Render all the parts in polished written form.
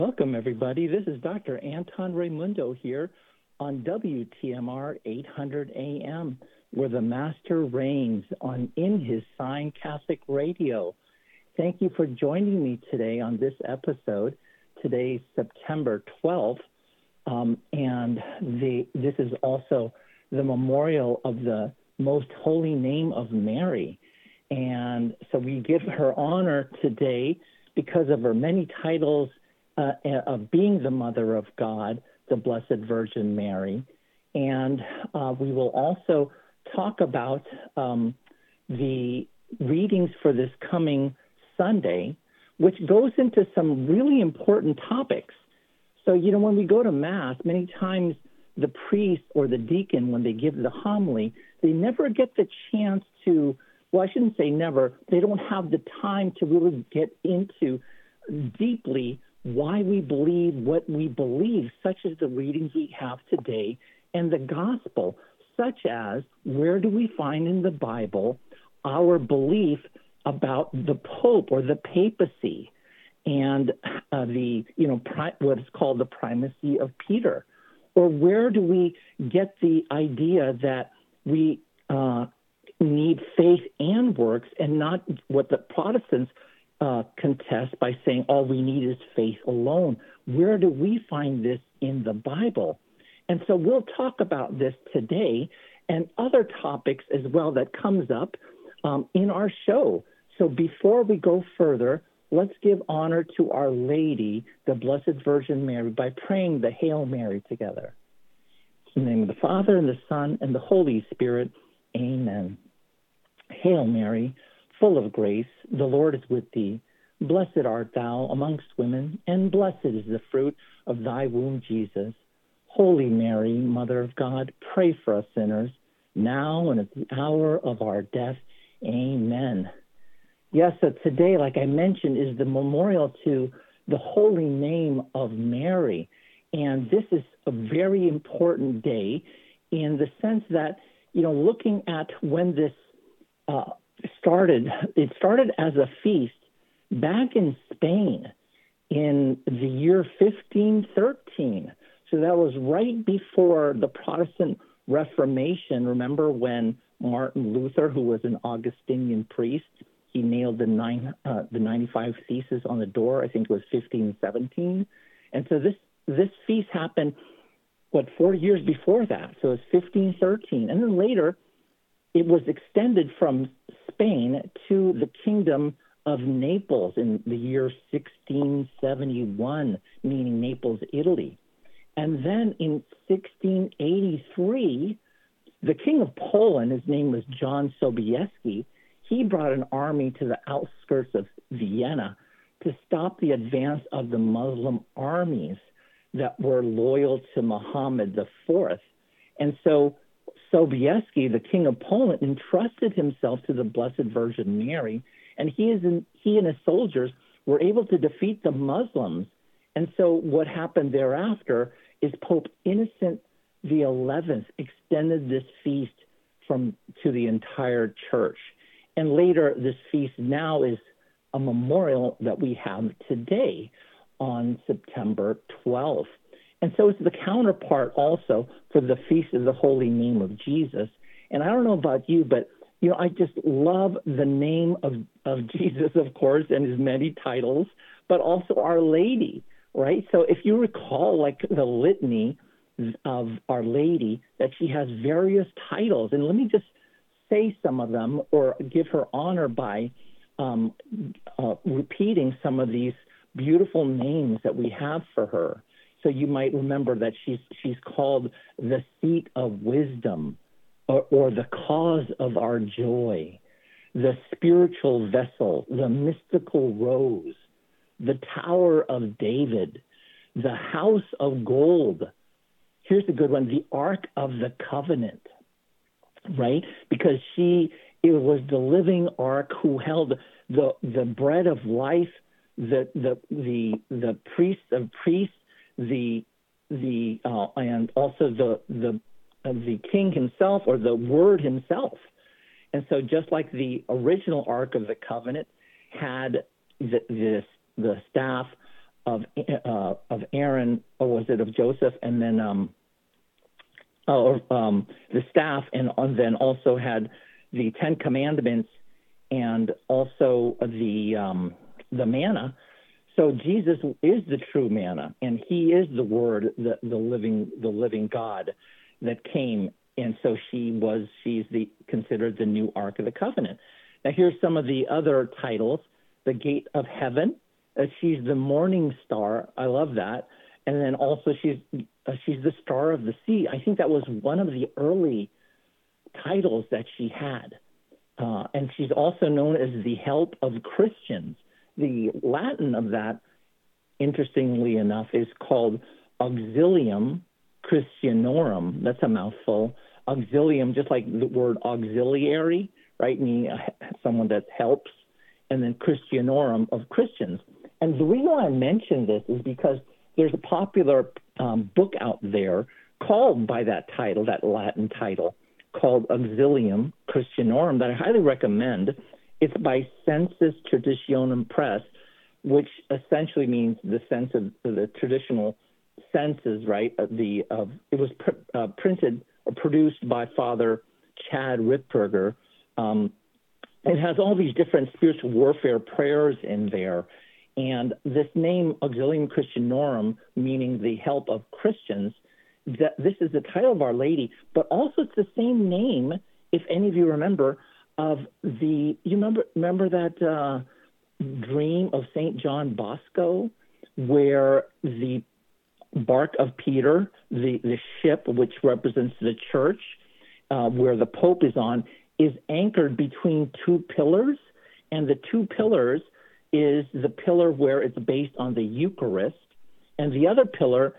Welcome, everybody. This is Dr. Anton Raimundo here on WTMR 800 AM, where the Master reigns in his sign Catholic radio. Thank you for joining me today on this episode. Today's September 12th, this is also the memorial of the Most Holy Name of Mary. And so we give her honor today because of her many titles of being the Mother of God, the Blessed Virgin Mary. And we will also talk about the readings for this coming Sunday, which goes into some really important topics. So, when we go to Mass, many times the priest or the deacon, when they give the homily, they never get the chance to, well, I shouldn't say never, they don't have the time to really get into deeply why we believe what we believe, such as the readings we have today and the gospel, such as where do we find in the Bible our belief about the Pope or the papacy and what is called the primacy of Peter, or where do we get the idea that we need faith and works and not what the Protestants contest by saying all we need is faith alone. Where do we find this in the Bible? And so we'll talk about this today and other topics as well that comes up in our show. So before we go further, let's give honor to Our Lady, the Blessed Virgin Mary, by praying the Hail Mary together. In the name of the Father, and the Son, and the Holy Spirit, amen. Hail Mary, full of grace, the Lord is with thee. Blessed art thou amongst women, and blessed is the fruit of thy womb, Jesus. Holy Mary, Mother of God, pray for us sinners, now and at the hour of our death. Amen. Yes, so today, like I mentioned, is the memorial to the holy name of Mary. And this is a very important day in the sense that, looking at when this it started as a feast back in Spain in the year 1513. So that was right before the Protestant Reformation. Remember when Martin Luther, who was an Augustinian priest, he nailed the 95 Theses on the door. I think it was 1517. And so this feast happened, 4 years before that? So it was 1513. And then later, it was extended from Spain to the Kingdom of Naples in the year 1671, meaning Naples, Italy. And then in 1683, the King of Poland, his name was John Sobieski, he brought an army to the outskirts of Vienna to stop the advance of the Muslim armies that were loyal to Muhammad IV. And so Sobieski, the King of Poland, entrusted himself to the Blessed Virgin Mary, and he and his soldiers were able to defeat the Muslims. And so what happened thereafter is Pope Innocent XI extended this feast to the entire church. And later, this feast now is a memorial that we have today on September 12th. And so it's the counterpart also for the Feast of the Holy Name of Jesus. And I don't know about you, but, I just love the name of Jesus, of course, and his many titles, but also Our Lady, right? So if you recall, like the litany of Our Lady, that she has various titles. And let me just say some of them or give her honor by repeating some of these beautiful names that we have for her. So you might remember that she's called the seat of wisdom or the cause of our joy, the spiritual vessel, the mystical rose, the Tower of David, the house of gold. Here's a good one, the Ark of the Covenant, right? Because it was the living ark who held the bread of life, the priest of priests, and also the king himself or the Word himself. And so just like the original Ark of the Covenant had the staff of Aaron, or was it of Joseph, and then the staff, and then also had the Ten Commandments, and also the manna. So Jesus is the true manna, and he is the Word, the living God that came. And so she's considered the new Ark of the Covenant. Now here's some of the other titles: the Gate of Heaven. She's the morning star. I love that. And then also she's the star of the sea. I think that was one of the early titles that she had. And she's also known as the help of Christians. The Latin of that, interestingly enough, is called Auxilium Christianorum. That's a mouthful. Auxilium, just like the word auxiliary, right? Meaning someone that helps. And then Christianorum, of Christians. And the reason why I mention this is because there's a popular book out there called by that title, that Latin title, called Auxilium Christianorum, that I highly recommend. It's by Sensus Traditionum Press, which essentially means the sense of the traditional senses, right? It was printed or produced by Father Chad Rittberger. It has all these different spiritual warfare prayers in there. And this name, Auxilium Christianorum, meaning the help of Christians, this is the title of Our Lady, but also it's the same name, if any of you remember, of you remember that dream of St. John Bosco, where the bark of Peter, the ship, which represents the church, where the Pope is on, is anchored between two pillars, and the two pillars is the pillar where it's based on the Eucharist, and the other pillar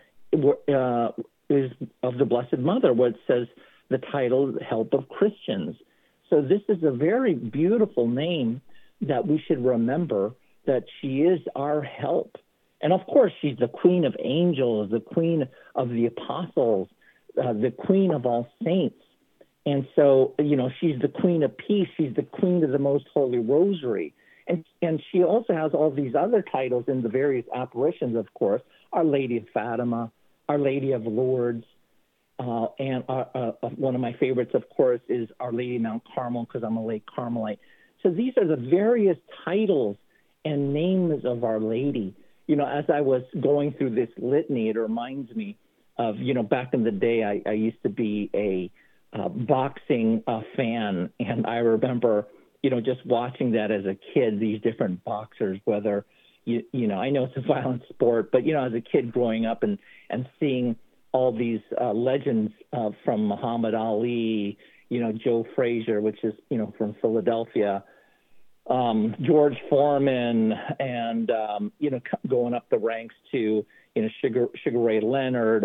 is of the Blessed Mother, where it says the title, Help of Christians. So this is a very beautiful name that we should remember, that she is our help. And of course, she's the Queen of Angels, the Queen of the Apostles, the Queen of all saints. And so, she's the Queen of Peace. She's the Queen of the Most Holy Rosary. And she also has all these other titles in the various apparitions, of course: Our Lady of Fatima, Our Lady of Lourdes, and one of my favorites, of course, is Our Lady of Mount Carmel, because I'm a late Carmelite. So these are the various titles and names of Our Lady. As I was going through this litany, it reminds me of, back in the day, I used to be a boxing fan, and I remember just watching that as a kid, these different boxers, whether, I know it's a violent sport, but, as a kid growing up and seeing all these legends from Muhammad Ali, Joe Frazier, which is, from Philadelphia, George Foreman, and, going up the ranks to, Sugar Ray Leonard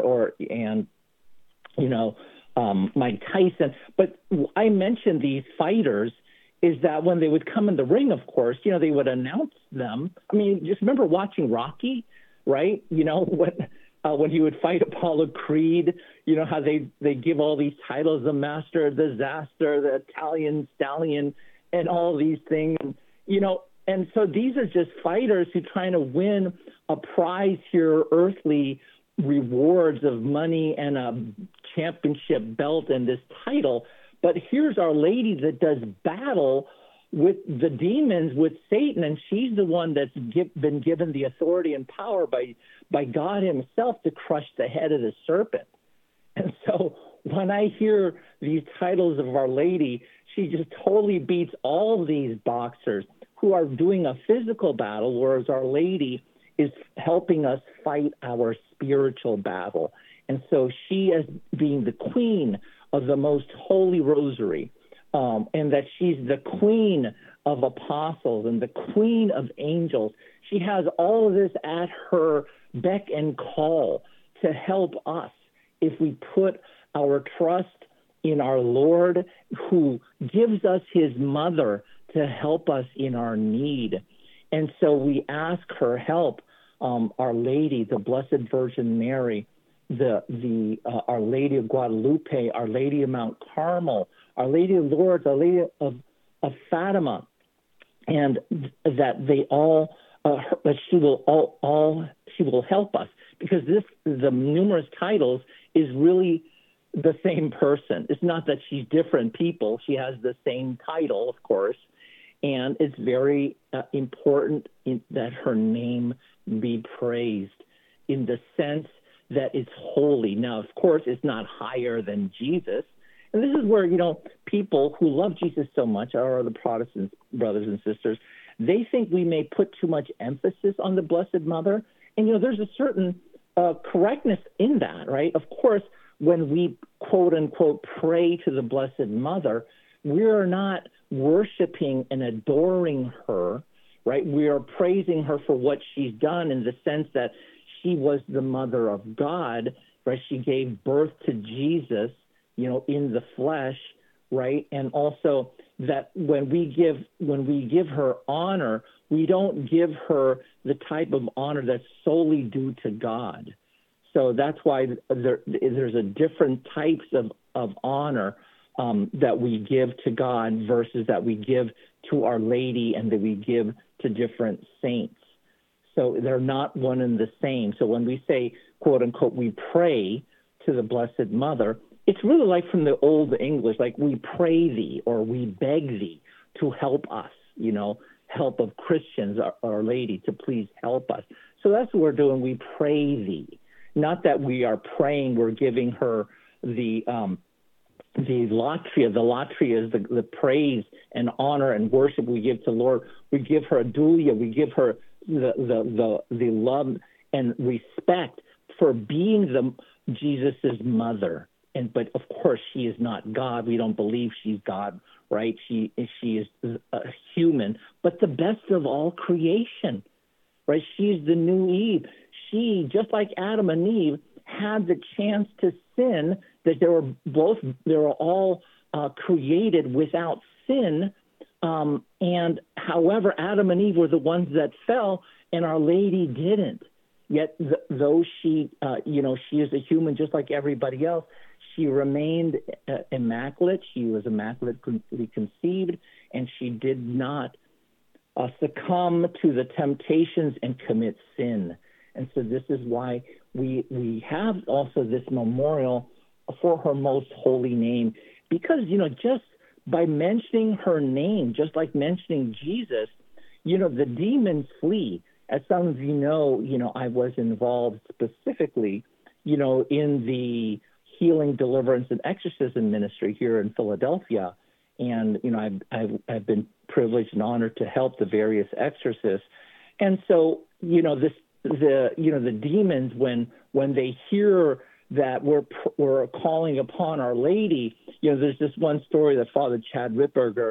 Mike Tyson. But I mentioned these fighters is that when they would come in the ring, of course, they would announce them. I mean, just remember watching Rocky, right? When he would fight Apollo Creed, how they give all these titles: the Master, the Disaster, the Italian Stallion, and all these things. And so these are just fighters who are trying to win a prize here, earthly rewards of money and a championship belt and this title. But here's Our Lady that does battle with the demons, with Satan, and she's the one that's been given the authority and power by God himself to crush the head of the serpent. And so when I hear these titles of Our Lady, she just totally beats all these boxers who are doing a physical battle, whereas Our Lady is helping us fight our spiritual battle. And so she, as being the Queen of the Most Holy Rosary, and that she's the Queen of Apostles and the Queen of Angels, she has all of this at her beck and call to help us if we put our trust in our Lord, who gives us his mother to help us in our need. And so we ask her help, Our Lady, the Blessed Virgin Mary, Our Lady of Guadalupe, Our Lady of Mount Carmel, Our Lady of Lourdes, Our Lady of Fatima, and that they all that she will help us, because the numerous titles is really the same person. It's not that she's different people. She has the same title, of course, and it's very important that her name be praised in the sense that it's holy. Now, of course, it's not higher than Jesus. And this is where, people who love Jesus so much, our other Protestant brothers and sisters, they think we may put too much emphasis on the Blessed Mother. And, there's a certain correctness in that, right? Of course, when we, quote unquote, pray to the Blessed Mother, we are not worshiping and adoring her, right? We are praising her for what she's done, in the sense that she was the mother of God, right? She gave birth to Jesus, in the flesh, right? And also that when we give her honor, we don't give her the type of honor that's solely due to God. So that's why there's a different types of honor that we give to God versus that we give to Our Lady and that we give to different saints. So they're not one and the same. So when we say, quote unquote, we pray to the Blessed Mother, it's really like from the Old English, like we pray thee or we beg thee to help us, help of Christians, Our Lady, to please help us. So that's what we're doing. We pray thee. Not that we are praying, we're giving her the latria. The latria is the praise and honor and worship we give to Lord. We give her a dulia. We give her the love and respect for being Jesus's mother. But of course, she is not God. We don't believe she's God, right? She is a human, but the best of all creation, right? She's the new Eve. She, just like Adam and Eve, had the chance to sin. That they were all created without sin. And however, Adam and Eve were the ones that fell, and Our Lady didn't. Yet, though she, she is a human just like everybody else, she remained immaculate. She was immaculately conceived, and she did not succumb to the temptations and commit sin. And so this is why we have also this memorial for her most holy name, because, just by mentioning her name, just like mentioning Jesus, the demons flee. As some of you know, I was involved specifically, in the healing, deliverance, and exorcism ministry here in Philadelphia. And, I've been privileged and honored to help the various exorcists. And so, the demons, when they hear that we're calling upon Our Lady, there's this one story that Father Chad Ripperger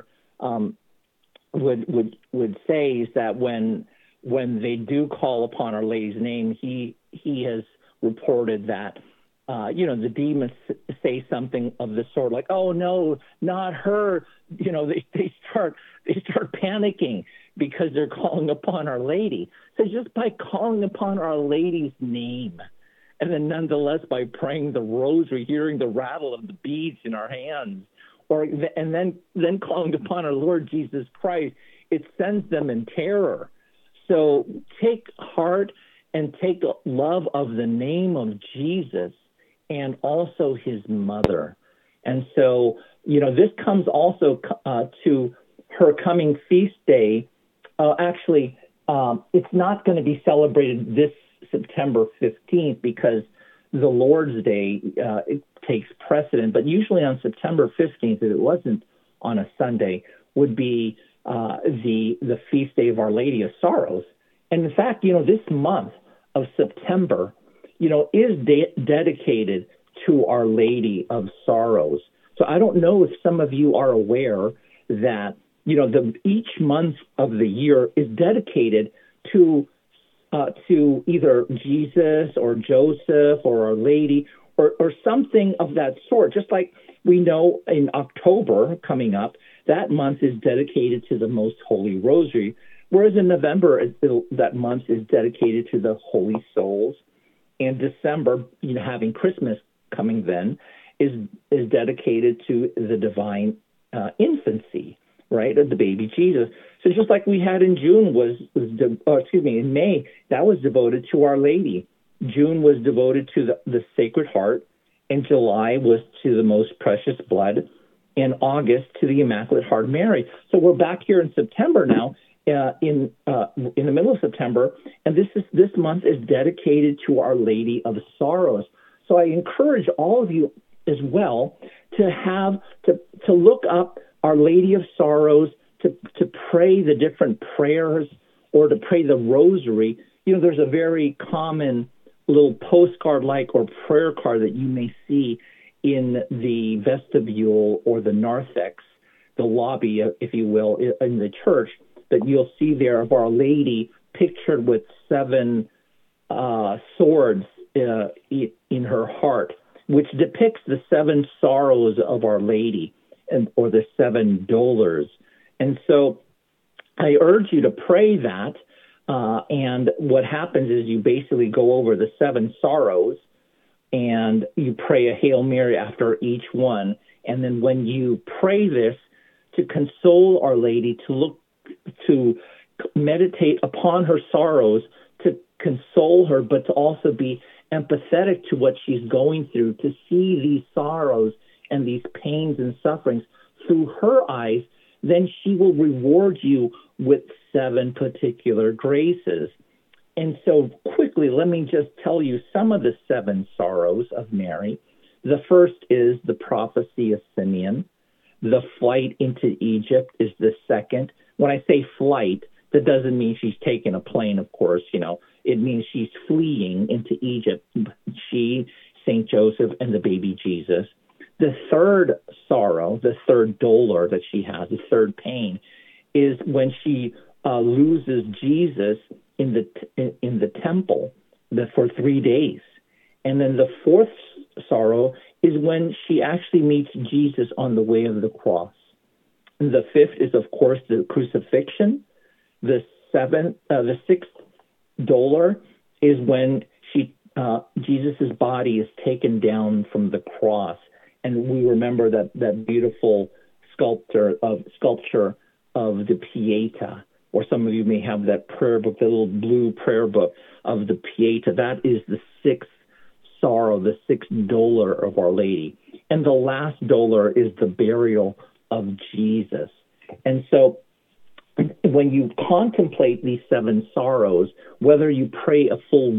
would say, is that when they do call upon Our Lady's name, he has reported that the demons say something of the sort, like, "Oh no, not her!" They start panicking because they're calling upon Our Lady. So just by calling upon Our Lady's name, and then nonetheless by praying the rosary, hearing the rattle of the beads in our hands, and then calling upon our Lord Jesus Christ, it sends them in terror. So take heart and take love of the name of Jesus and also his mother. And so, this comes also to her coming feast day. It's not going to be celebrated this September 15th because the Lord's Day it takes precedent. But usually on September 15th, if it wasn't on a Sunday, would be the feast day of Our Lady of Sorrows. And in fact, this month of September, is dedicated to Our Lady of Sorrows. So I don't know if some of you are aware that, each month of the year is dedicated to either Jesus or Joseph or Our Lady or something of that sort. Just like we know in October coming up, that month is dedicated to the Most Holy Rosary, whereas in November, that month is dedicated to the Holy Souls. And December, having Christmas coming then, is dedicated to the Divine Infancy. right, of the baby Jesus. So just like we had in in May, that was devoted to Our Lady. June was devoted to the Sacred Heart, and July was to the Most Precious Blood, and August to the Immaculate Heart of Mary. So we're back here in September now, in the middle of September, and this month is dedicated to Our Lady of Sorrows. So I encourage all of you as well to look up Our Lady of Sorrows, to pray the different prayers, or to pray the rosary. There's a very common little postcard-like or prayer card that you may see in the vestibule or the narthex, the lobby, if you will, in the church, that you'll see there of Our Lady pictured with 7 swords in her heart, which depicts the 7 sorrows of Our Lady, or the 7 dolors. And so I urge you to pray that. And what happens is you basically go over the 7 sorrows, and you pray a Hail Mary after each one. And then when you pray this, to console Our Lady, to meditate upon her sorrows, to console her, but to also be empathetic to what she's going through, to see these sorrows and these pains and sufferings through her eyes, then she will reward you with 7 particular graces. And so quickly, let me just tell you some of the 7 sorrows of Mary. The first is the prophecy of Simeon. The flight into Egypt is the second. When I say flight, that doesn't mean she's taking a plane, of course. It means she's fleeing into Egypt. She, St. Joseph, and the baby Jesus. The third sorrow, the third dolor that she has, the third pain, is when she loses Jesus in the temple for 3 days. And then the fourth sorrow is when she actually meets Jesus on the way of the cross. And the fifth is, of course, the crucifixion. The sixth dolor is when Jesus's body is taken down from the cross. And we remember that beautiful sculpture of the Pietà, or some of you may have that prayer book, the little blue prayer book of the Pietà. That is the sixth sorrow, the sixth dolor of Our Lady. And the last dolor is the burial of Jesus. And so when you contemplate these 7 sorrows, whether you pray a full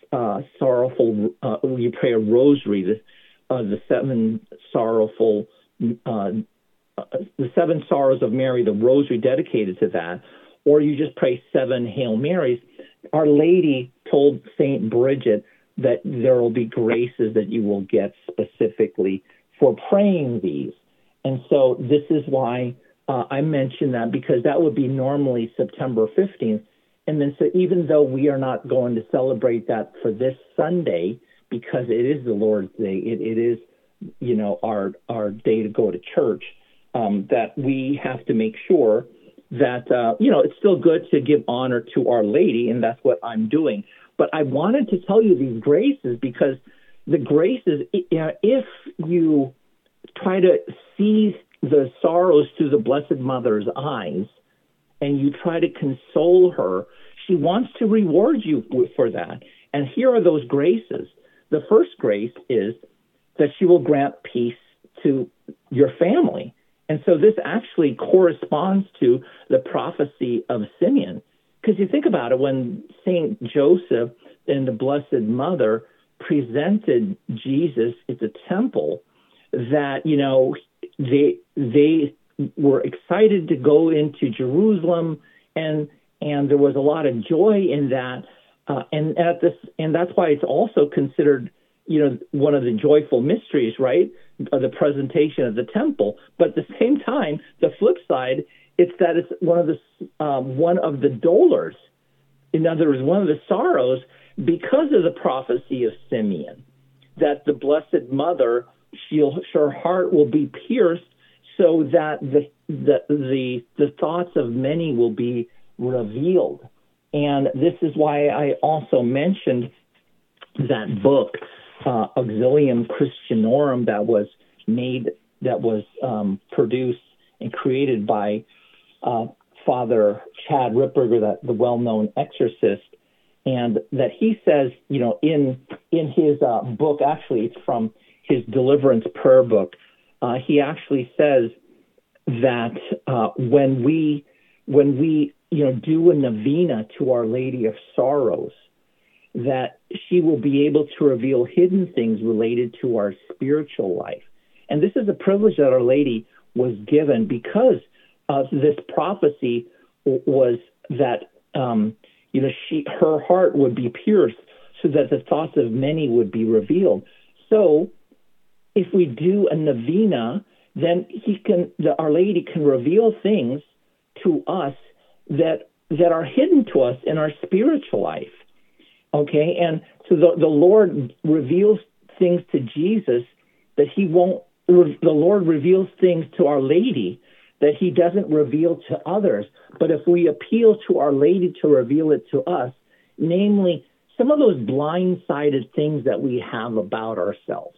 you pray a rosary, the 7 sorrowful, the 7 sorrows of Mary, the rosary dedicated to that, or you just pray 7 Hail Marys, Our Lady told St. Bridget that there will be graces that you will get specifically for praying these. And so this is why I mention that, because that would be normally September 15th. And then so even though we are not going to celebrate that for this Sunday, because it is the Lord's Day, it is, our day to go to church, that we have to make sure that, it's still good to give honor to Our Lady, and that's what I'm doing. But I wanted to tell you these graces because the graces, if you try to see the sorrows through the Blessed Mother's eyes and you try to console her, she wants to reward you for that. And here are those graces. The first grace is that she will grant peace to your family. And so this actually corresponds to the prophecy of Simeon. Because you think about it, when St. Joseph and the Blessed Mother presented Jesus at the temple, that, they were excited to go into Jerusalem, and there was a lot of joy in that. And that's why it's also considered, one of the joyful mysteries, right? The presentation of the temple. But at the same time, the flip side, it's that it's one of the dolors. In other words, one of the sorrows, because of the prophecy of Simeon, that the Blessed Mother, her heart will be pierced, so that the thoughts of many will be revealed. And this is why I also mentioned that book, Auxilium Christianorum, that was produced and created by Father Chad Ripperger, the well-known exorcist, and that he says, in his book, actually it's from his deliverance prayer book, he actually says that when we do a novena to Our Lady of Sorrows, that she will be able to reveal hidden things related to our spiritual life. And this is a privilege that Our Lady was given because of this prophecy was that, her heart would be pierced so that the thoughts of many would be revealed. So if we do a novena, then Our Lady can reveal things to us that are hidden to us in our spiritual life. Okay, and so the Lord reveals things to Jesus that he won't. The Lord reveals things to Our Lady that he doesn't reveal to others. But if we appeal to Our Lady to reveal it to us, namely some of those blind-sided things that we have about ourselves,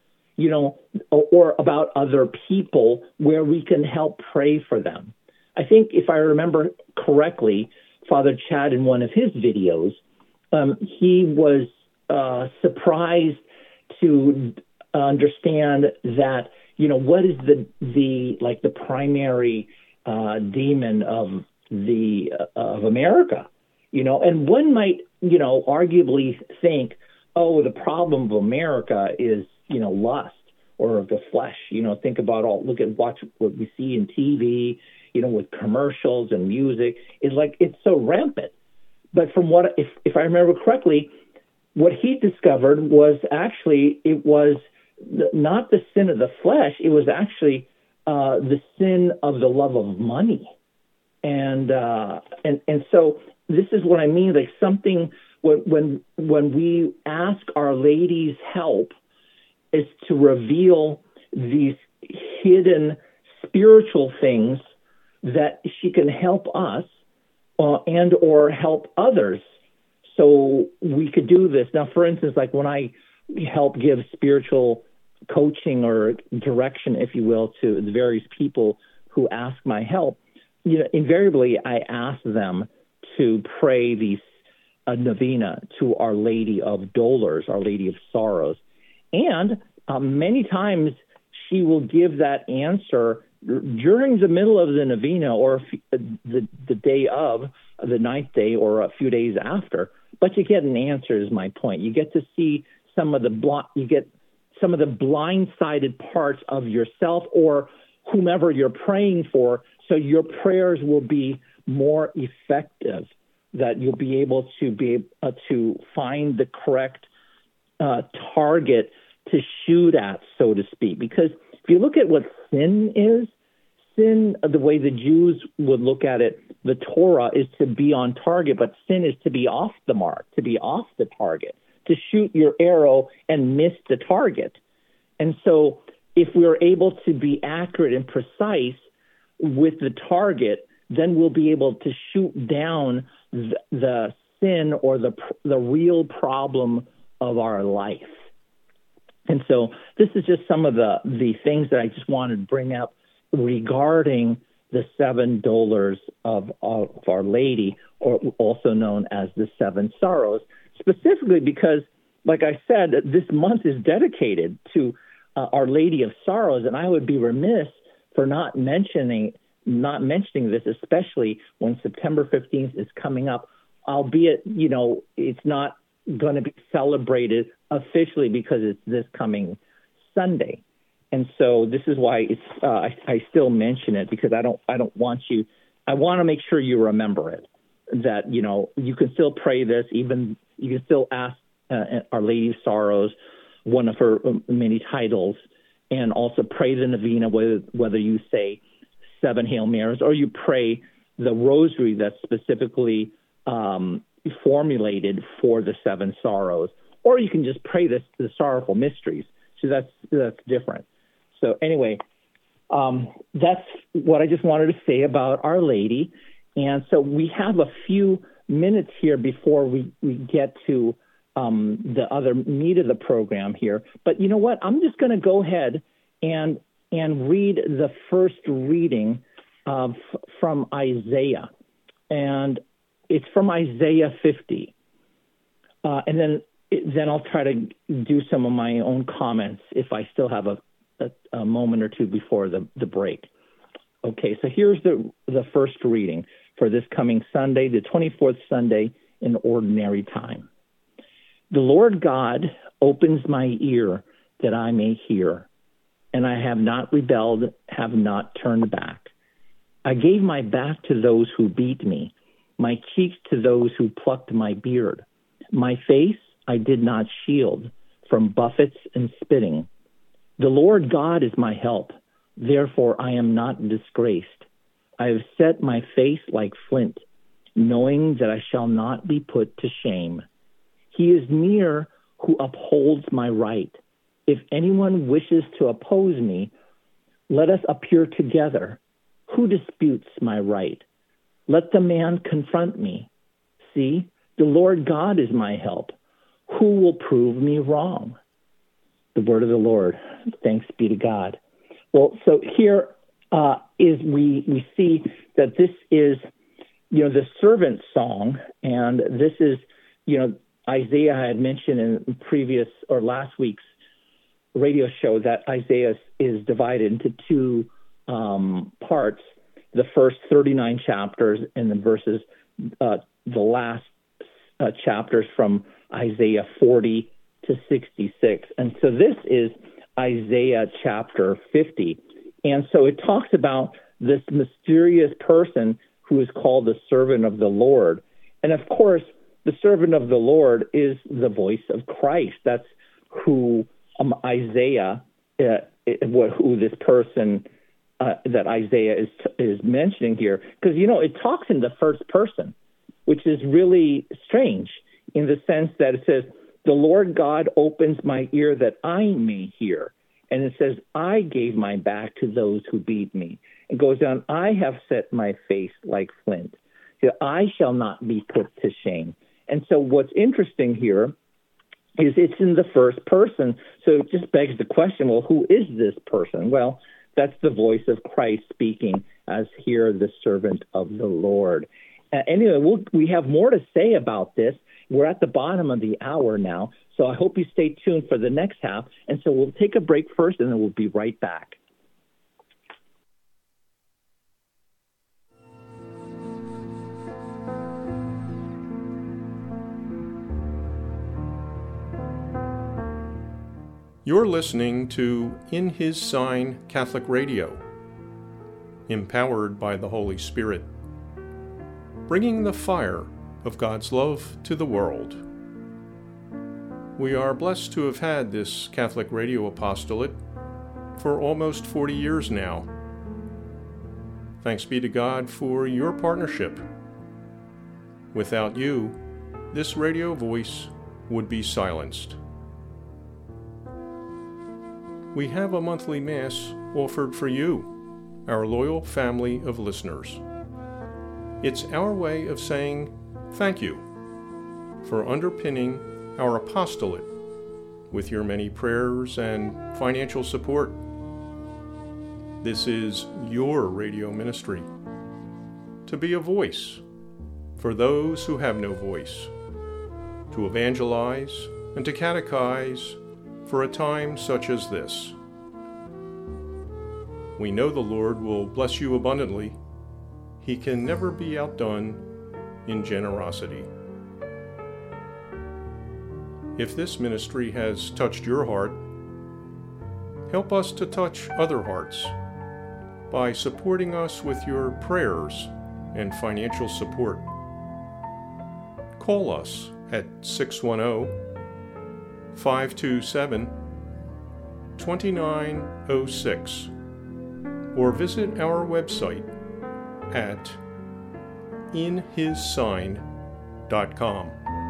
or about other people, where we can help pray for them. I think if I remember correctly, Father Chad, in one of his videos, he was surprised to understand that, what is the primary demon of America, and one might, arguably think, oh, the problem of America is, lust or the flesh. Think about watch what we see in TV, with commercials and music. It's so rampant. But from if I remember correctly, what he discovered was actually, it was not the sin of the flesh. It was actually the sin of the love of money. And so this is what I mean, like something when we ask Our Lady's help is to reveal these hidden spiritual things that she can help us and or help others. So we could do this. Now, for instance, like when I help give spiritual coaching or direction, if you will, to the various people who ask my help, invariably I ask them to pray a novena to Our Lady of Dolors, Our Lady of Sorrows. And many times she will give that answer during the middle of the novena or the day of the ninth day or a few days after. But you get an answer is my point. You get to see some of the blindsided parts of yourself or whomever you're praying for, so your prayers will be more effective, that you'll be able to find the correct target to shoot at, so to speak. Because if you look at what sin is, the way the Jews would look at it, the Torah is to be on target, but sin is to be off the mark, to be off the target, to shoot your arrow and miss the target. And so if we're able to be accurate and precise with the target, then we'll be able to shoot down the sin or the real problem of our life. And so this is just some of the things that I just wanted to bring up regarding the 7 dolors of Our Lady, or also known as the 7 Sorrows, specifically because, like I said, this month is dedicated to Our Lady of Sorrows, and I would be remiss for not mentioning this, especially when September 15th is coming up, albeit, it's not going to be celebrated officially because it's this coming Sunday. And so this is why I still mention it, because I don't want you. I want to make sure you remember it. That you can still pray this. Even you can still ask Our Lady of Sorrows, one of her many titles, and also pray the novena. Whether you say 7 Hail Marys or you pray the Rosary that's specifically formulated for the 7 Sorrows, or you can just pray the Sorrowful Mysteries. So that's different. So anyway, that's what I just wanted to say about Our Lady. And so we have a few minutes here before we get to the other meat of the program here. But you know what? I'm just going to go ahead and read the first reading from Isaiah, and it's from Isaiah 50. And then I'll try to do some of my own comments if I still have a moment or two before the break. Okay, so here's the first reading for this coming Sunday, the 24th Sunday in Ordinary Time. The Lord God opens my ear that I may hear, and I have not rebelled, have not turned back. I gave my back to those who beat me, my cheeks to those who plucked my beard. My face I did not shield from buffets and spitting. The Lord God is my help. Therefore I am not disgraced. I have set my face like flint, knowing that I shall not be put to shame. He is near who upholds my right. If anyone wishes to oppose me, let us appear together. Who disputes my right? Let the man confront me. See, the Lord God is my help. Who will prove me wrong? The word of the Lord. Thanks be to God. Well, so here we see that this is, the servant song, and this is, Isaiah had mentioned in previous or last week's radio show that Isaiah is divided into two parts, the first 39 chapters and the verses, the last chapters from Isaiah 40 to 66. And so this is Isaiah chapter 50. And so it talks about this mysterious person who is called the servant of the Lord. And of course, the servant of the Lord is the voice of Christ. That's who Isaiah, who this person that Isaiah is mentioning here. Because, it talks in the first person, which is really strange in the sense that it says, the Lord God opens my ear that I may hear. And it says, I gave my back to those who beat me. It goes down, I have set my face like flint. I shall not be put to shame. And so what's interesting here is it's in the first person. So it just begs the question, well, who is this person? Well, that's the voice of Christ speaking as here, the servant of the Lord. Anyway, we have more to say about this. We're at the bottom of the hour now, so I hope you stay tuned for the next half. And so we'll take a break first, and then we'll be right back. You're listening to In His Sign Catholic Radio, empowered by the Holy Spirit, bringing the fire of God's love to the world. We are blessed to have had this Catholic radio apostolate for almost 40 years now. Thanks be to God for your partnership. Without you, this radio voice would be silenced. We have a monthly Mass offered for you, our loyal family of listeners. It's our way of saying thank you for underpinning our apostolate with your many prayers and financial support. This is your radio ministry, to be a voice for those who have no voice, to evangelize and to catechize for a time such as this. We know the Lord will bless you abundantly. He can never be outdone in generosity. If this ministry has touched your heart, help us to touch other hearts by supporting us with your prayers and financial support. Call us at 610-527-2906 or visit our website at inhissign.com.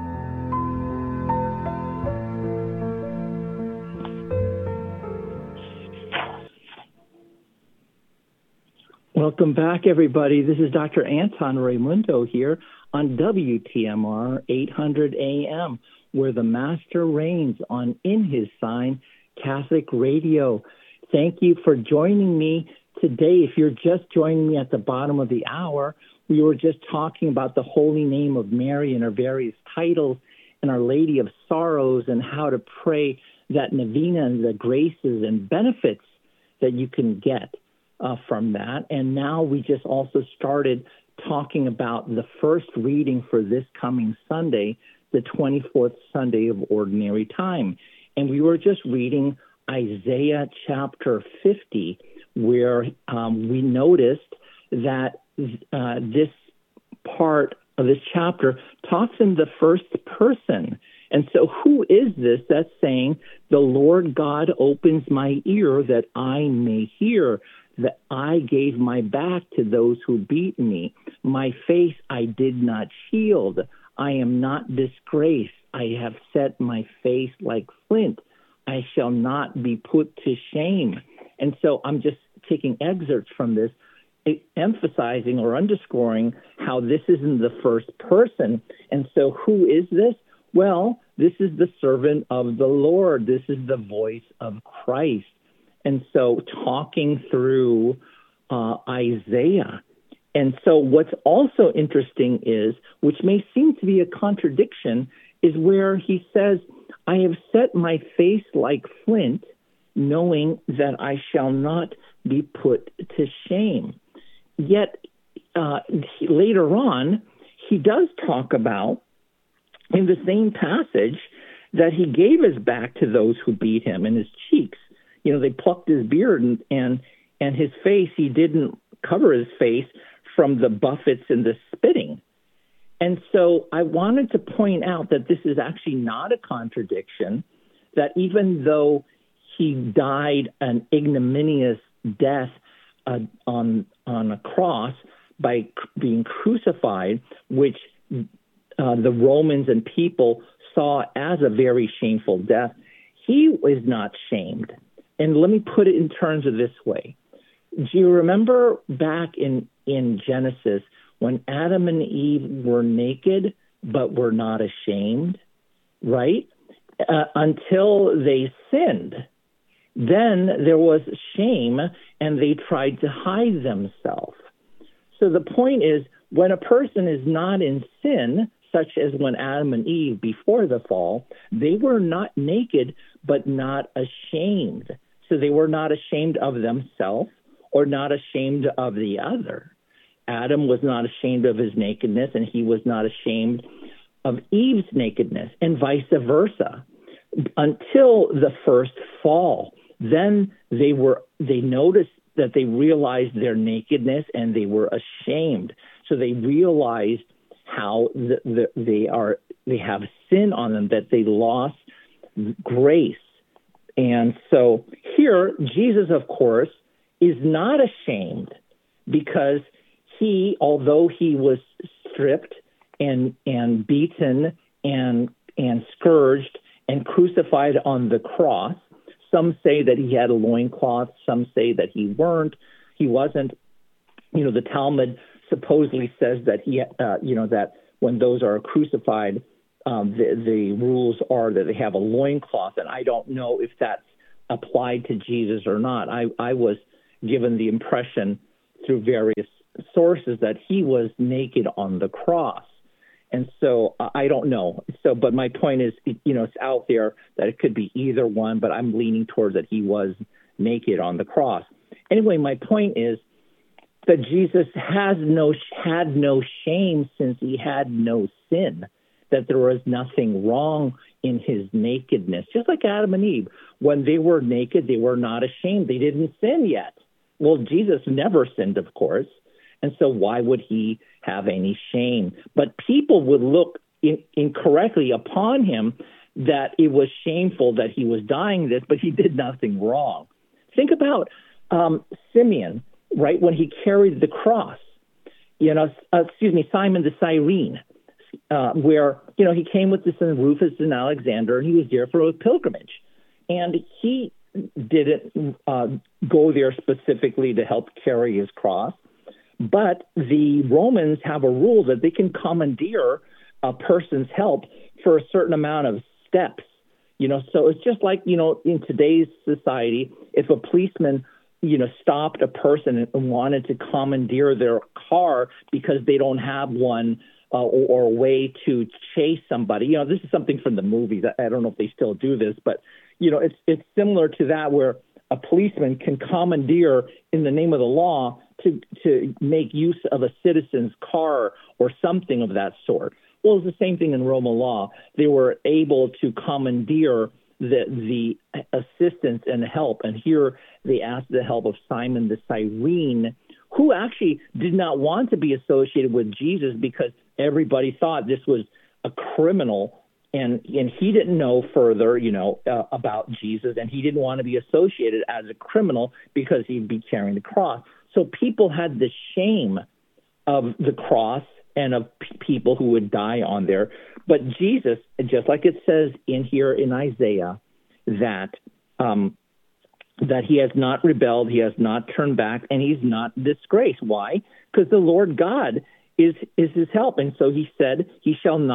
Welcome back, everybody. This is Dr. Anton Raimundo here on WTMR 800 AM, where the Master reigns on In His Sign Catholic Radio. Thank you for joining me today, if you're just joining me at the bottom of the hour, we were just talking about the holy name of Mary and her various titles and Our Lady of Sorrows and how to pray that novena and the graces and benefits that you can get from that. And now we just also started talking about the first reading for this coming Sunday, the 24th Sunday of Ordinary Time. And we were just reading Isaiah chapter 50, where we noticed that this part of this chapter talks in the first person. And so who is this that's saying, the Lord God opens my ear that I may hear, that I gave my back to those who beat me. My face I did not shield. I am not disgraced. I have set my face like flint. I shall not be put to shame. And so I'm just taking excerpts from this, emphasizing or underscoring how this is in the first person. And so who is this? Well, this is the servant of the Lord. This is the voice of Christ. And so talking through Isaiah. And so what's also interesting is, which may seem to be a contradiction, is where he says, I have set my face like flint, knowing that I shall not be put to shame. Yet later on, he does talk about, in the same passage, that he gave his back to those who beat him and his cheeks. You know, they plucked his beard and his face, he didn't cover his face from the buffets and the spitting. And so I wanted to point out that this is actually not a contradiction, that even though he died an ignominious death on a cross by being crucified, which the Romans and people saw as a very shameful death, he was not shamed. And let me put it in terms of this way. Do you remember back in Genesis when Adam and Eve were naked but were not ashamed, right? Until they sinned. Then there was shame and they tried to hide themselves. So the point is, when a person is not in sin, such as when Adam and Eve before the fall, they were not naked but not ashamed. So they were not ashamed of themselves or not ashamed of the other. Adam was not ashamed of his nakedness, and he was not ashamed of Eve's nakedness, and vice versa, until the first fall. Then they noticed that they realized their nakedness, and they were ashamed. So they realized how they have sin on them, that they lost grace. And so here, Jesus, of course, is not ashamed, because he, although he was stripped and beaten and scourged and crucified on the cross, some say that he had a loincloth, some say that he wasn't. You know, the Talmud supposedly says that that when those are crucified, the rules are that they have a loincloth, and I don't know if that's applied to Jesus or not. I was given the impression through various sources that he was naked on the cross. And so I don't know. So, but my point is, it's out there that it could be either one, but I'm leaning towards that he was naked on the cross. Anyway, my point is that Jesus had no shame, since he had no sin, that there was nothing wrong in his nakedness. Just like Adam and Eve, when they were naked, they were not ashamed. They didn't sin yet. Well, Jesus never sinned, of course. And so why would he have any shame? But people would look incorrectly upon him, that it was shameful that he was dying this, but he did nothing wrong. Think about Simeon, right, when he carried the cross. Simon the Cyrene, where, he came with his son Rufus and Alexander, and he was there for a pilgrimage. And he didn't go there specifically to help carry his cross. But the Romans have a rule that they can commandeer a person's help for a certain amount of steps. So it's just like, in today's society, if a policeman stopped a person and wanted to commandeer their car because they don't have one or a way to chase somebody. This is something from the movies. I don't know if they still do this, but it's similar to that, where a policeman can commandeer in the name of the law to make use of a citizen's car or something of that sort. Well, it's the same thing in Roman law. They were able to commandeer the assistance and help. And here they asked the help of Simon the Cyrene, who actually did not want to be associated with Jesus because everybody thought this was a criminal, and he didn't know further, about Jesus, and he didn't want to be associated as a criminal because he'd be carrying the cross. So people had the shame of the cross and of people who would die on there. But Jesus, just like it says in here in Isaiah, that he has not rebelled, he has not turned back, and he's not disgraced. Why? Because the Lord God is his help. And so he said, he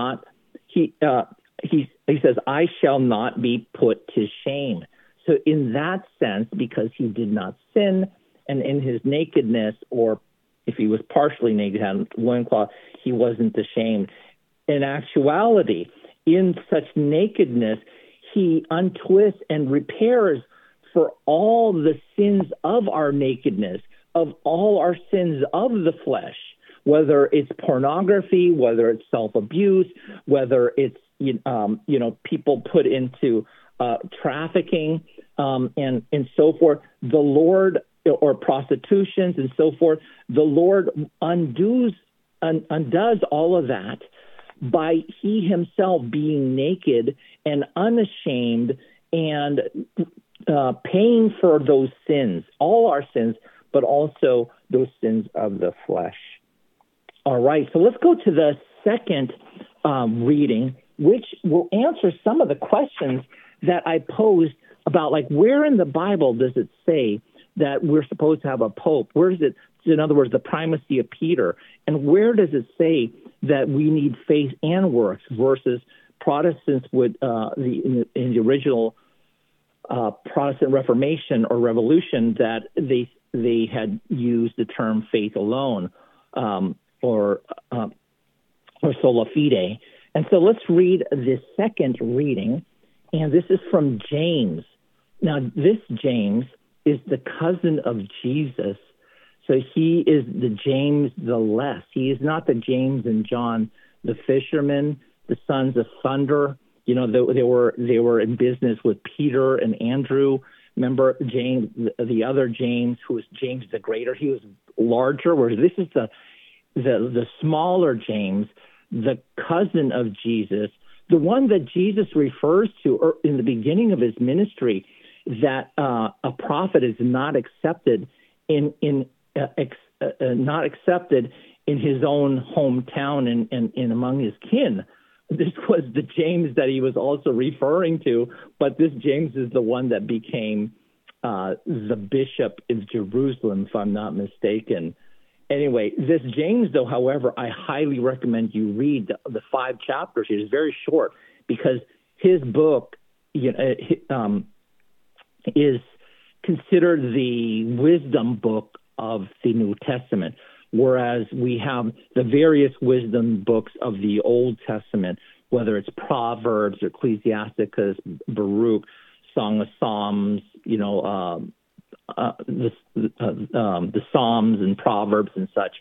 says, I shall not be put to shame. So in that sense, because he did not sin, and in his nakedness, or if he was partially naked, had a loincloth, he wasn't ashamed. In actuality, in such nakedness, he untwists and repairs for all the sins of our nakedness, of all our sins of the flesh, whether it's pornography, whether it's self-abuse, whether it's people put into trafficking and so forth. The Lord, or prostitutions and so forth, the Lord undoes all of that by he himself being naked and unashamed and paying for those sins, all our sins, but also those sins of the flesh. All right, so let's go to the second reading, which will answer some of the questions that I posed about, like, where in the Bible does it say that we're supposed to have a pope? Where is it, in other words, the primacy of Peter? And where does it say that we need faith and works versus Protestants would, in the original Protestant Reformation or Revolution, that they had used the term faith alone, or sola fide. And so let's read the second reading, and this is from James. Now, this James is the cousin of Jesus, so he is the James the Less. He is not the James and John, the fishermen, the sons of thunder. They were in business with Peter and Andrew. Remember James, the other James, who was James the Greater. He was larger, whereas this is the smaller James, the cousin of Jesus, the one that Jesus refers to in the beginning of his ministry, that a prophet is not accepted not accepted in his own hometown and among his kin. This was the James that he was also referring to, but this James is the one that became the bishop of Jerusalem, if I'm not mistaken. Anyway, this James, though, however, I highly recommend you read the 5 chapters. It is very short because his book is considered the wisdom book of the New Testament, whereas we have the various wisdom books of the Old Testament, whether it's Proverbs, Ecclesiasticus, Baruch, Song of Psalms, the Psalms and Proverbs and such,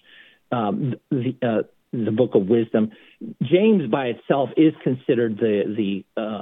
the book of wisdom. James by itself is considered the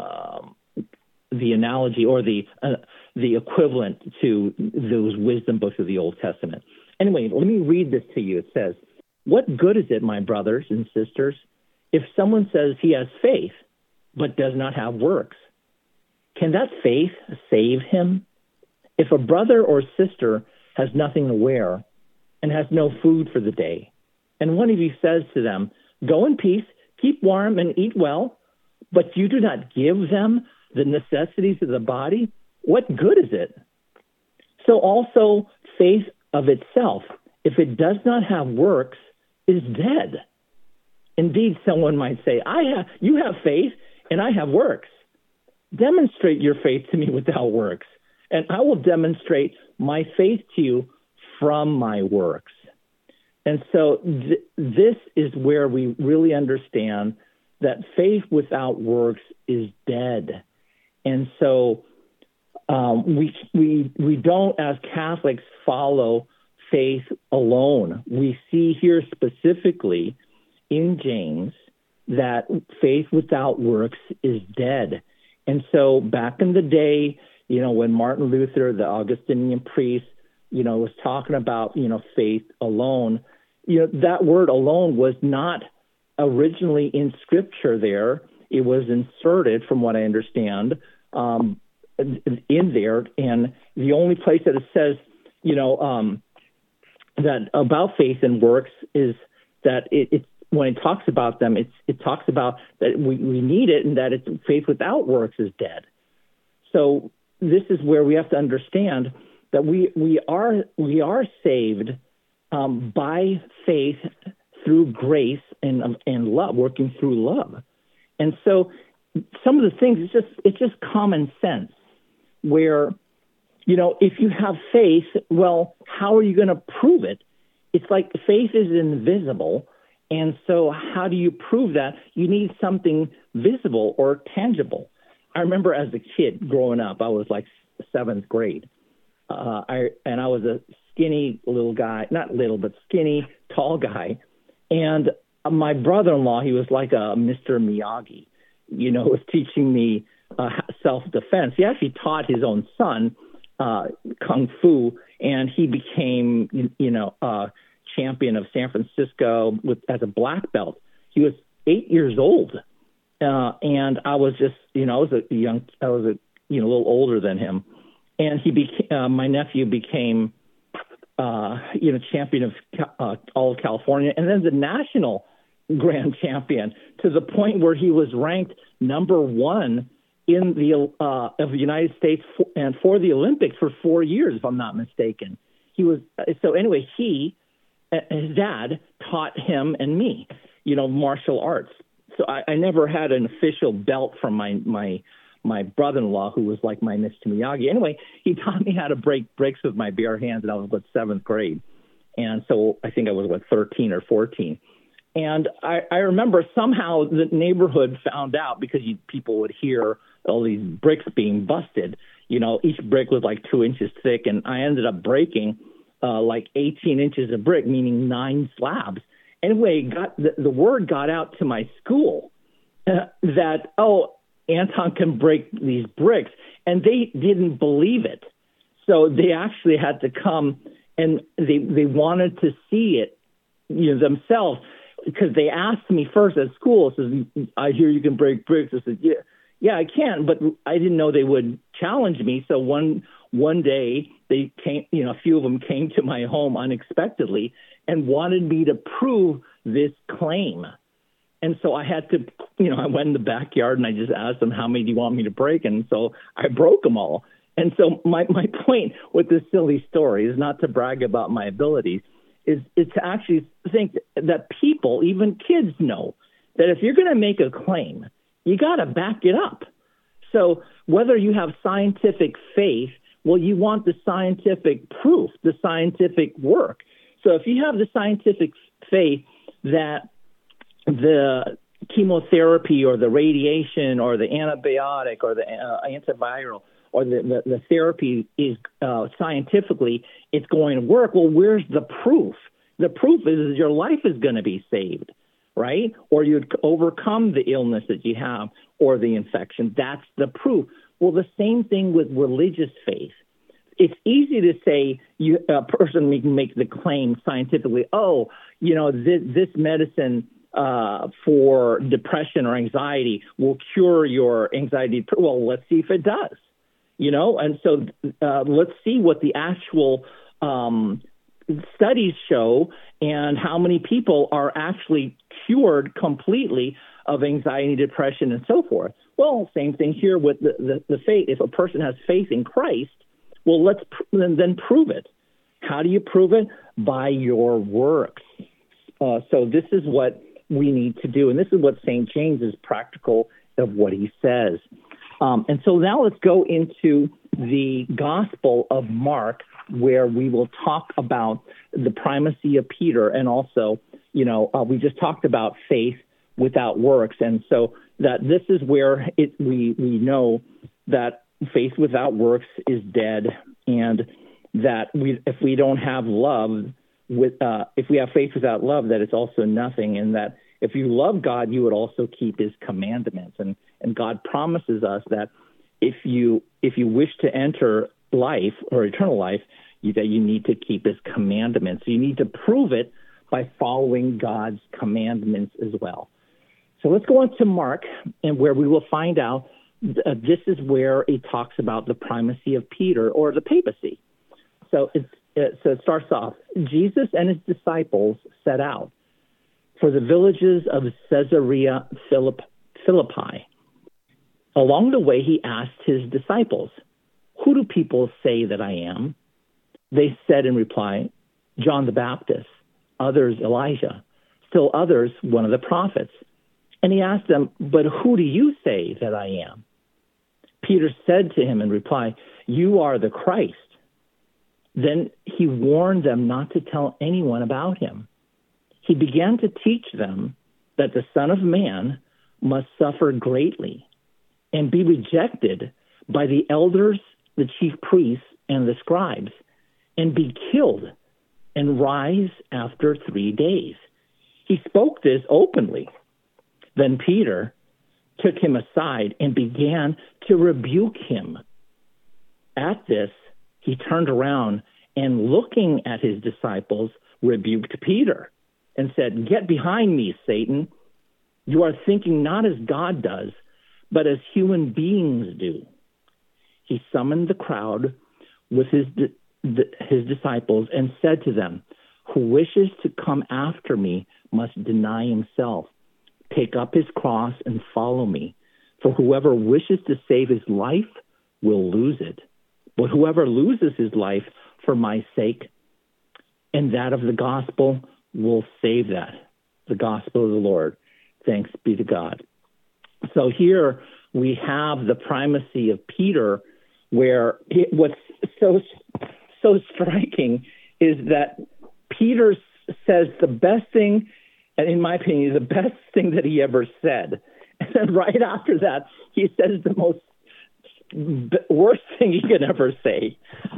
analogy or the equivalent to those wisdom books of the Old Testament. Anyway, let me read this to you. It says, "What good is it, my brothers and sisters, if someone says he has faith but does not have works? Can that faith save him? If a brother or sister has nothing to wear and has no food for the day, and one of you says to them, 'Go in peace, keep warm and eat well,' but you do not give them the necessities of the body, what good is it? So also faith of itself, if it does not have works, is dead. Indeed, someone might say, you have faith and I have works. Demonstrate your faith to me without works, and I will demonstrate my faith to you from my works. And so this is where we really understand that faith without works is dead. And so we don't, as Catholics, follow faith alone. We see here specifically in James that faith without works is dead. And so back in the day, when Martin Luther, the Augustinian priest, was talking about, faith alone, that word alone was not originally in Scripture there. It was inserted, from what I understand, in there. And the only place that it says, that about faith and works is that it's when it talks about them, it talks about that we need it, and that it's faith without works is dead. So this is where we have to understand that we are saved by faith through grace and love, working through love. And so some of the things, it's just common sense where, if you have faith, well, how are you going to prove it? It's like faith is invisible. And so how do you prove that? You need something visible or tangible. I remember as a kid growing up, I was like seventh grade. I was a skinny little guy, not little, but skinny, tall guy. And my brother-in-law, he was like a Mr. Miyagi, was teaching me self-defense. He actually taught his own son Kung Fu, and he became, champion of San Francisco as a black belt. He was 8 years old. And I was just, I was a little older than him. And he became, my nephew became, champion of all of California, and then the national grand champion, to the point where he was ranked number one in the of the United States for the Olympics for 4 years, if I'm not mistaken. He was so anyway. His dad taught him and me, martial arts. So I never had an official belt from my brother-in-law, who was like my Mr. Miyagi. Anyway, he taught me how to break bricks with my bare hands, and I was, seventh grade. And so I think I was, 13 or 14. And I remember somehow the neighborhood found out, because people would hear all these bricks being busted. Each brick was 2 inches thick, and I ended up breaking 18 inches of brick, meaning 9 slabs. Anyway, the word got out to my school that, Anton can break these bricks, and they didn't believe it. So they actually had to come, and they wanted to see it, themselves, because they asked me first at school. Says, I hear you can break bricks. I said, yeah, I can, but I didn't know they would challenge me. So one day they came, a few of them came to my home unexpectedly and wanted me to prove this claim. And so I had to, I went in the backyard and I just asked them, how many do you want me to break? And so I broke them all. And so my point with this silly story is not to brag about my abilities, is to actually think that people, even kids, know that if you're going to make a claim, you got to back it up. So whether you have scientific faith, well, you want the scientific proof, the scientific work. So if you have the scientific faith that the chemotherapy or the radiation or the antibiotic or the antiviral or the therapy is scientifically, it's going to work. Well, where's the proof? The proof is your life is going to be saved, right? Or you'd overcome the illness that you have or the infection. That's the proof. Well, the same thing with religious faith. It's easy to say a person can make the claim scientifically, this medicine for depression or anxiety will cure your anxiety. Well, let's see if it does, and so let's see what the actual studies show and how many people are actually cured completely of anxiety, depression, and so forth. Well, same thing here with the faith. If a person has faith in Christ, well, let's then prove it. How do you prove it? By your works. So this is what we need to do. And this is what St. James is practical of what he says. And so now let's go into the Gospel of Mark, where we will talk about the primacy of Peter, and also, we just talked about faith without works. And so that this is where we know that faith without works is dead, and that if we don't have love, if we have faith without love, that it's also nothing, and that if you love God, you would also keep his commandments. And God promises us that if you wish to enter life or eternal life, that you need to keep his commandments. You need to prove it by following God's commandments as well. So let's go on to Mark, and where we will find out this is where it talks about the primacy of Peter, or the papacy. So it starts off, Jesus and his disciples set out for the villages of Caesarea Philippi. Along the way, he asked his disciples, "Who do people say that I am?" They said in reply, "John the Baptist, others Elijah, still others one of the prophets." And he asked them, "But who do you say that I am?" Peter said to him in reply, "You are the Christ." Then he warned them not to tell anyone about him. He began to teach them that the Son of Man must suffer greatly and be rejected by the elders, the chief priests, and the scribes, and be killed and rise after 3 days. He spoke this openly. Then Peter took him aside and began to rebuke him. At this, he turned around and, looking at his disciples, rebuked Peter and said, "Get behind me, Satan. You are thinking not as God does, but as human beings do." He summoned the crowd with his disciples and said to them, "Who wishes to come after me must deny himself, take up his cross, and follow me. For whoever wishes to save his life will lose it. But whoever loses his life for my sake and that of the gospel will save that." The gospel of the Lord. Thanks be to God. So here we have the primacy of Peter, where what's so striking is that Peter says the best thing, and in my opinion, the best thing that he ever said. And then right after that, he says the most worst thing he could ever say.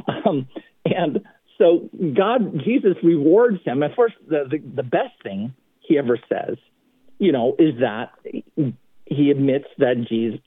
And so Jesus rewards him. At first, the best thing he ever says, is that he admits that Jesus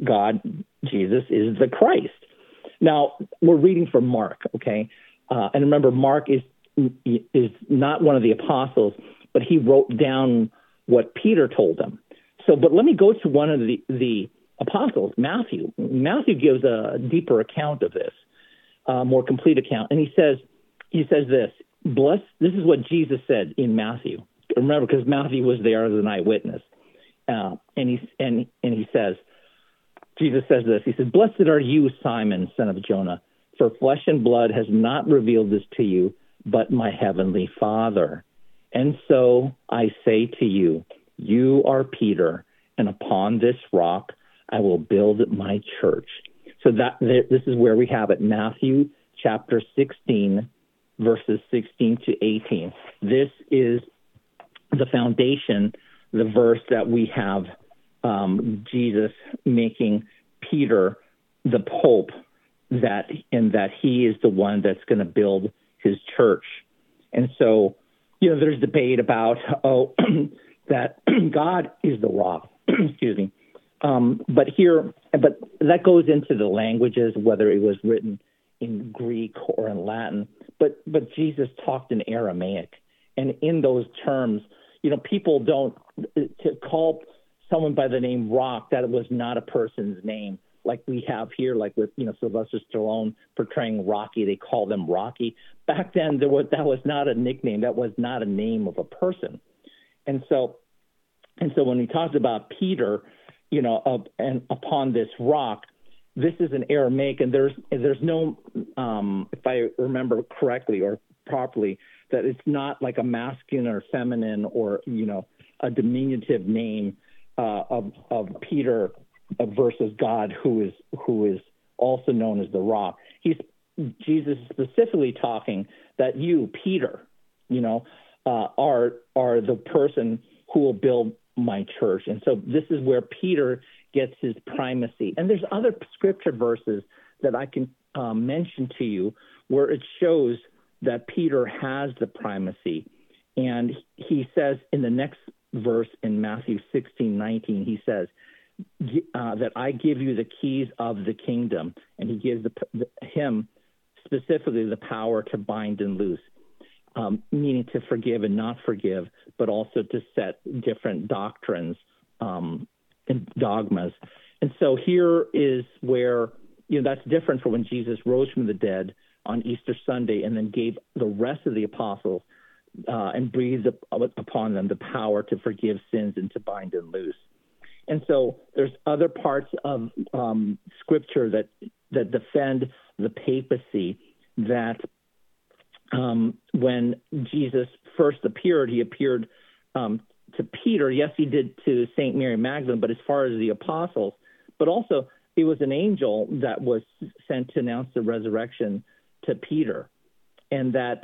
is the Christ. Now, we're reading from Mark, okay? And remember, Mark is not one of the apostles, but he wrote down what Peter told him. So, but let me go to one of the apostles, Matthew. Matthew gives a deeper account of this, a more complete account. And he says this, this is what Jesus said in Matthew. Remember, because Matthew was there as an eyewitness. And he says, Jesus says this, he says, "Blessed are you, Simon, son of Jonah, for flesh and blood has not revealed this to you, but my heavenly Father. And so I say to you, you are Peter, and upon this rock I will build my church." So this is where we have it, Matthew chapter 16, verses 16 to 18. This is the foundation, the verse that we have Jesus making Peter the Pope, that he is the one that's going to build his church. And so, there's debate about, that God is the rock, excuse me. But that goes into the languages, whether it was written in Greek or in Latin, but Jesus talked in Aramaic. And in those terms, people don't, to call someone by the name Rock, that it was not a person's name, like we have here, like with, Sylvester Stallone portraying Rocky, they call them Rocky. Back then, that was not a nickname. That was not a name of a person. And so when he talks about Peter, and upon this rock, this is an Aramaic, and there's no, if I remember correctly or properly, that it's not like a masculine or feminine or, a diminutive name of Peter versus God, who is also known as the rock. Jesus is specifically talking that you, Peter, are the person who will build my church. And so this is where Peter gets his primacy. And there's other scripture verses that I can mention to you where it shows that Peter has the primacy. And he says in the next verse in Matthew 16:19, he says that I give you the keys of the kingdom. And he gives him specifically the power to bind and loose. Meaning to forgive and not forgive, but also to set different doctrines and dogmas. And so here is where, that's different from when Jesus rose from the dead on Easter Sunday and then gave the rest of the apostles and breathed upon them the power to forgive sins and to bind and loose. And so there's other parts of Scripture that defend the papacy that when Jesus first appeared, he appeared to Peter. Yes, he did to St. Mary Magdalene, but as far as the apostles, but also it was an angel that was sent to announce the resurrection to Peter, and that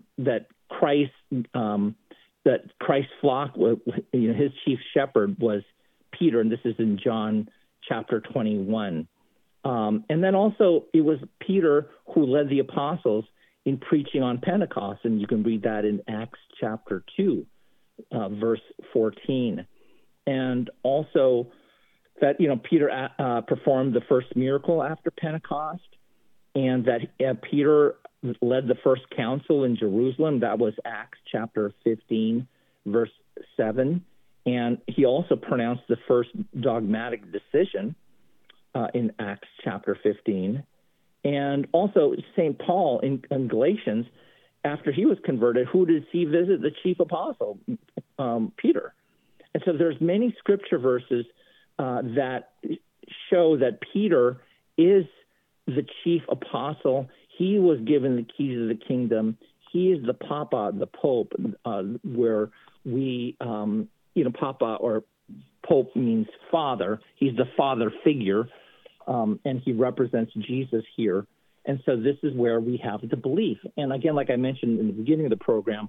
Christ's flock, his chief shepherd was Peter, and this is in John chapter 21. And then also it was Peter who led the apostles in preaching on Pentecost, and you can read that in Acts chapter 2, verse 14. And also that, Peter performed the first miracle after Pentecost, and that Peter led the first council in Jerusalem. That was Acts chapter 15, verse 7. And he also pronounced the first dogmatic decision in Acts chapter 15. And also St. Paul in Galatians, after he was converted, who did he visit? The chief apostle, Peter. And so there's many scripture verses that show that Peter is the chief apostle. He was given the keys of the kingdom. He is the Papa, the Pope, where we, Papa or Pope means father. He's the father figure. And he represents Jesus here. And so this is where we have the belief. And again, like I mentioned in the beginning of the program,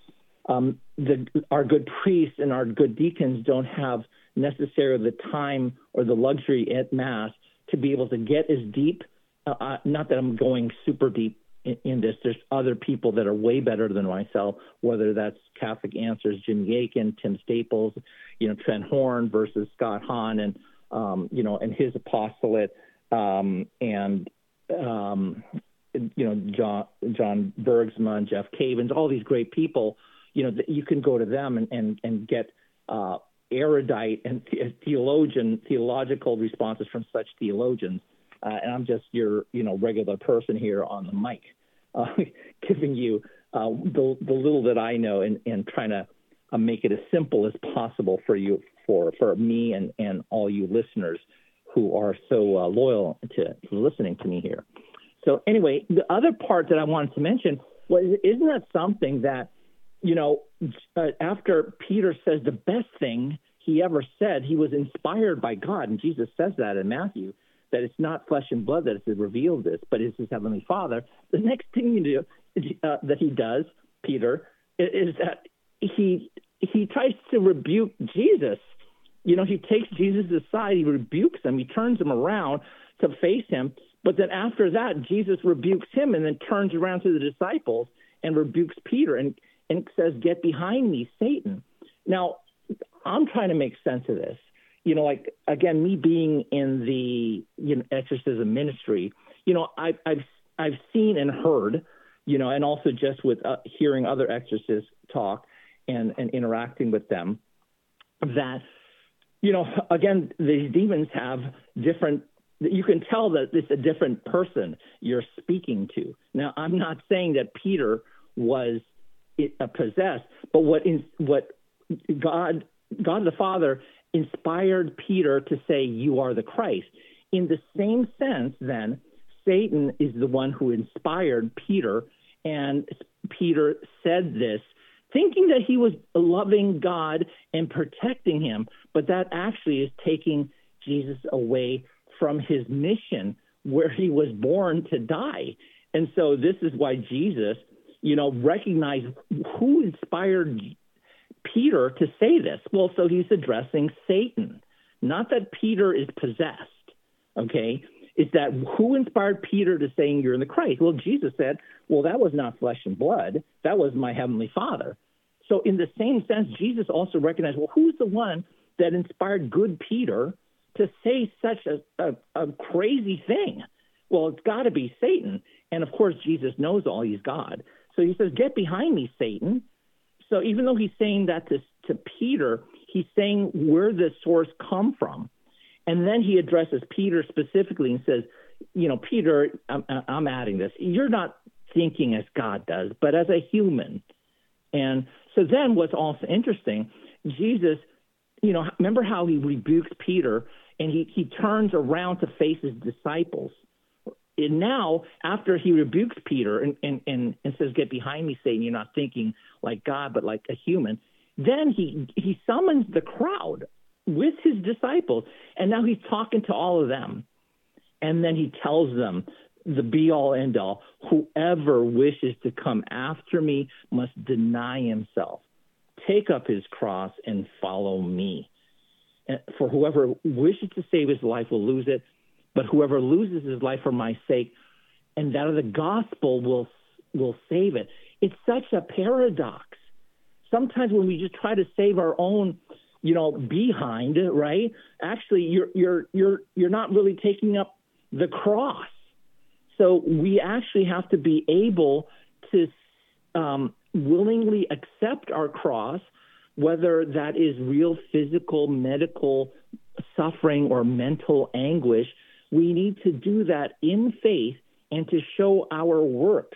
our good priests and our good deacons don't have necessarily the time or the luxury at Mass to be able to get as deep. Not that I'm going super deep in this. There's other people that are way better than myself, whether that's Catholic Answers, Jim Yakin, Tim Staples, Trent Horn versus Scott Hahn, and his apostolate, and John Bergsma, Jeff Cavins, all these great people. You can go to them and get erudite and theological responses from such theologians. And I'm just your regular person here on the mic, giving you the little that I know and trying to make it as simple as possible for you. For me and all you listeners who are so loyal to listening to me here. So anyway, the other part that I wanted to mention was, isn't that something that, after Peter says the best thing he ever said, he was inspired by God. And Jesus says that in Matthew, that it's not flesh and blood that has revealed this, but it's his heavenly Father. The next thing that he does, Peter, is that he tries to rebuke Jesus. He takes Jesus aside, he rebukes him, he turns him around to face him. But then after that, Jesus rebukes him and then turns around to the disciples and rebukes Peter and says, "Get behind me, Satan." Now, I'm trying to make sense of this. Again, me being in the exorcism ministry, I've seen and heard, and also just with hearing other exorcists talk and interacting with them, that again, these demons have different, you can tell that it's a different person you're speaking to. Now, I'm not saying that Peter was possessed, but what God the Father inspired Peter to say, "You are the Christ." In the same sense, then, Satan is the one who inspired Peter, and Peter said this thinking that he was loving God and protecting him, but that actually is taking Jesus away from his mission where he was born to die. And so this is why Jesus, recognized who inspired Peter to say this. Well, so he's addressing Satan. Not that Peter is possessed, okay? It's that who inspired Peter to saying you're in the Christ? Well, Jesus said, well, that was not flesh and blood. That was my heavenly Father. So in the same sense, Jesus also recognized, well, who's the one that inspired good Peter to say such a crazy thing? Well, it's got to be Satan. And of course, Jesus knows all. He's God. So he says, get behind me, Satan. So even though he's saying that to Peter, he's saying where the source come from. And then he addresses Peter specifically and says, Peter, I'm adding this. You're not thinking as God does, but as a human. And so then what's also interesting, Jesus, remember how he rebukes Peter and he turns around to face his disciples. And now, after he rebukes Peter and says, get behind me, Satan, you're not thinking like God, but like a human, then he summons the crowd with his disciples, and now he's talking to all of them. And then he tells them the be-all, end-all, whoever wishes to come after me must deny himself, take up his cross, and follow me. For whoever wishes to save his life will lose it, but whoever loses his life for my sake and that of the gospel will save it. It's such a paradox. Sometimes when we just try to save our own, behind, right? Actually, you're not really taking up the cross. So we actually have to be able to willingly accept our cross, whether that is real physical, medical suffering or mental anguish. We need to do that in faith and to show our works,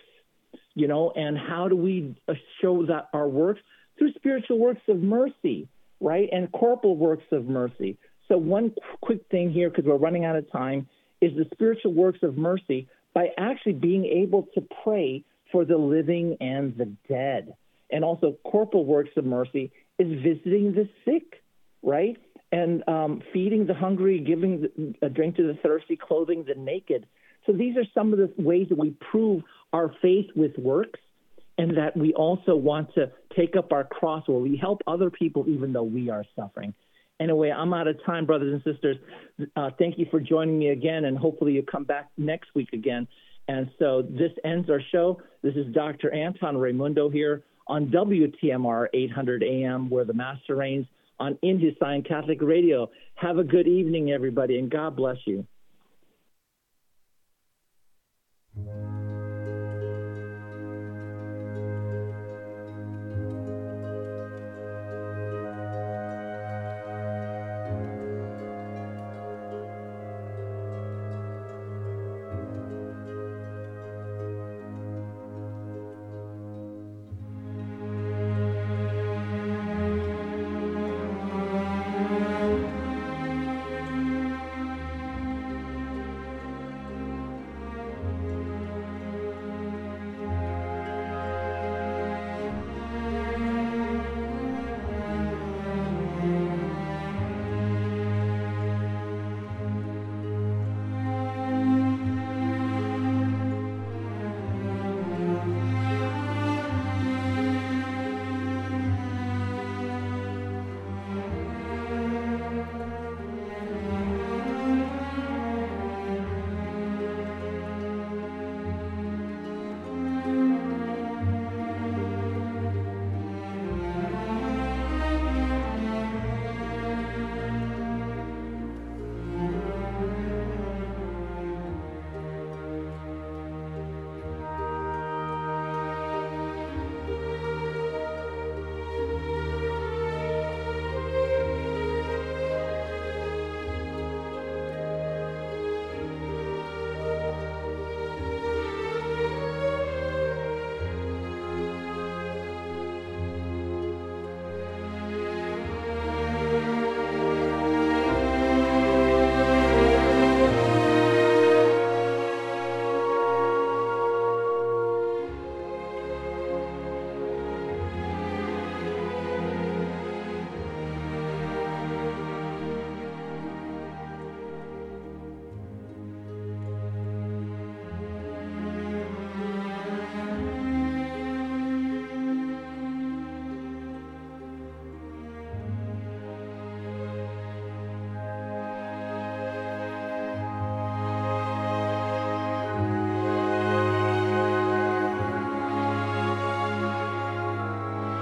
and how do we show that our works? Through spiritual works of mercy, right? And corporal works of mercy. So one quick thing here, because we're running out of time, is the spiritual works of mercy by actually being able to pray for the living and the dead. And also corporal works of mercy is visiting the sick, right? And feeding the hungry, giving a drink to the thirsty, clothing the naked. So these are some of the ways that we prove our faith with works, and that we also want to take up our cross where we help other people even though we are suffering. Anyway, I'm out of time, brothers and sisters. Thank you for joining me again, and hopefully you'll come back next week again. And so this ends our show. This is Dr. Anton Raimundo here on WTMR 800 AM, where the Master reigns, on In His Sign Catholic Radio. Have a good evening, everybody, and God bless you.